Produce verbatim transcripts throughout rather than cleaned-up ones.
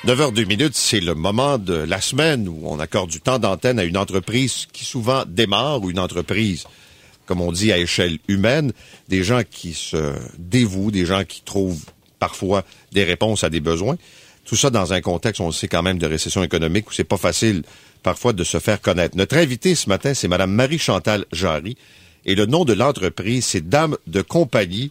neuf heures deux minutes, c'est le moment de la semaine où on accorde du temps d'antenne à une entreprise qui souvent démarre ou une entreprise, comme on dit, à échelle humaine, des gens qui se dévouent, des gens qui trouvent parfois des réponses à des besoins. Tout ça dans un contexte, on le sait quand même, de récession économique où c'est pas facile parfois de se faire connaître. Notre invitée ce matin, c'est Mme Marie-Chantal Jarry. Et le nom de l'entreprise, c'est Dame de compagnie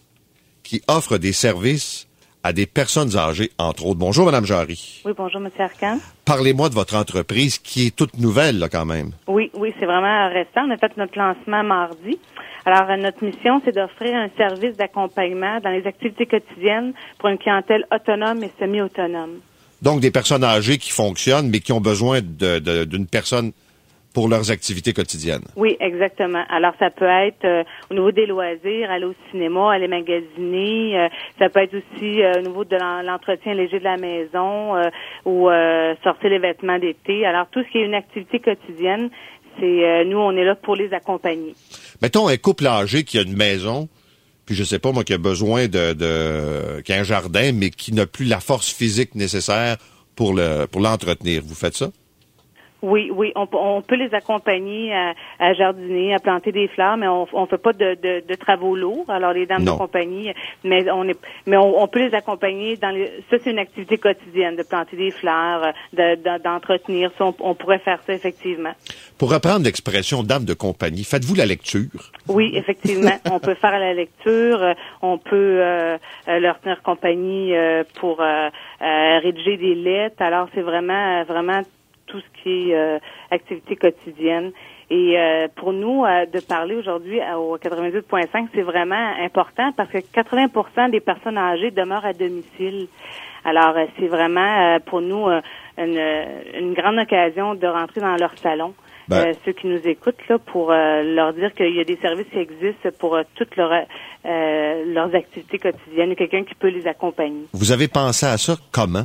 qui offre des services à des personnes âgées, entre autres. Bonjour, Mme Jarry. Oui, bonjour, M. Arcan. Parlez-moi de votre entreprise qui est toute nouvelle, là, quand même. Oui, oui, c'est vraiment récent. On a fait notre lancement mardi. Alors, notre mission, c'est d'offrir un service d'accompagnement dans les activités quotidiennes pour une clientèle autonome et semi-autonome. Donc, des personnes âgées qui fonctionnent, mais qui ont besoin de, de, d'une personne pour leurs activités quotidiennes. Oui, exactement. Alors, ça peut être euh, au niveau des loisirs, aller au cinéma, aller magasiner. Euh, ça peut être aussi euh, au niveau de l'entretien léger de la maison euh, ou euh, sortir les vêtements d'été. Alors, tout ce qui est une activité quotidienne, c'est euh, nous, on est là pour les accompagner. Mettons un couple âgé qui a une maison, puis je sais pas, moi, qui a besoin de, de qui a un jardin, mais qui n'a plus la force physique nécessaire pour le pour l'entretenir. Vous faites ça? Oui, oui, on, on peut les accompagner à, à jardiner, à planter des fleurs, mais on on fait pas de, de, de travaux lourds. Alors les dames non. de compagnie, mais on est, mais on, on peut les accompagner dans les. Ça c'est une activité quotidienne de planter des fleurs, de, de, d'entretenir. Ça, on, on pourrait faire ça effectivement. Pour reprendre l'expression dame de compagnie, faites-vous la lecture? Oui, effectivement, on peut faire la lecture, on peut euh, leur tenir compagnie euh, pour euh, euh, rédiger des lettres. Alors c'est vraiment, vraiment tout ce qui est euh, activité quotidienne. Et euh, pour nous, euh, de parler aujourd'hui au quatre-vingt-dix point cinq, c'est vraiment important parce que quatre-vingts pour cent des personnes âgées demeurent à domicile. Alors, euh, c'est vraiment euh, pour nous euh, une, une grande occasion de rentrer dans leur salon. Ben, euh, ceux qui nous écoutent, là, pour euh, leur dire qu'il y a des services qui existent pour euh, toutes leurs, euh, leurs activités quotidiennes. Il y a quelqu'un qui peut les accompagner. Vous avez pensé à ça comment?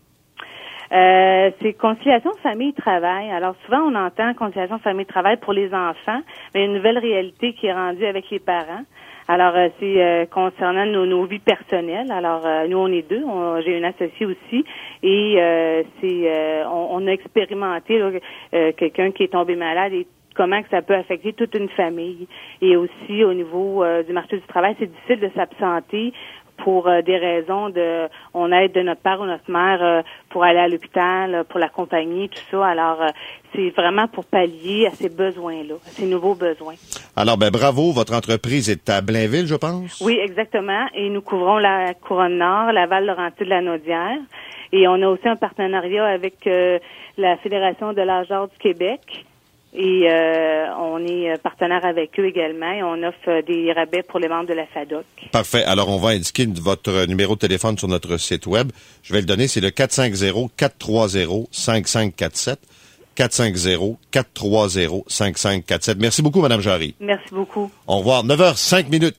Euh, c'est conciliation famille-travail. Alors souvent on entend conciliation famille-travail pour les enfants, mais il y a une nouvelle réalité qui est rendue avec les parents. Alors euh, c'est euh, concernant nos, nos vies personnelles. Alors euh, nous on est deux, on, j'ai une associée aussi, et euh, c'est euh, on, on a expérimenté là, euh, quelqu'un qui est tombé malade et comment que ça peut affecter toute une famille. Et aussi au niveau euh, du marché du travail, c'est difficile de s'absenter pour euh, des raisons de, on aide de notre père ou notre mère euh, pour aller à l'hôpital, euh, pour l'accompagner, tout ça. Alors, euh, c'est vraiment pour pallier à ces besoins-là, à ces nouveaux besoins. Alors, ben bravo, votre entreprise est à Blainville, je pense? Oui, exactement. Et nous couvrons la Couronne-Nord, la Val-Laurentide-la-Naudière. Et on a aussi un partenariat avec euh, la Fédération de l'âge d'or du Québec. Et euh, on est partenaire avec eux également et on offre des rabais pour les membres de la F A D O C. Parfait. Alors, on va indiquer votre numéro de téléphone sur notre site web. Je vais le donner, c'est le quatre cinq zéro, quatre trois zéro, cinq cinq quatre sept. quatre cinq zéro, quatre trois zéro, cinq cinq quatre sept. Merci beaucoup, Mme Jarry. Merci beaucoup. Au revoir. neuf heures cinq minutes.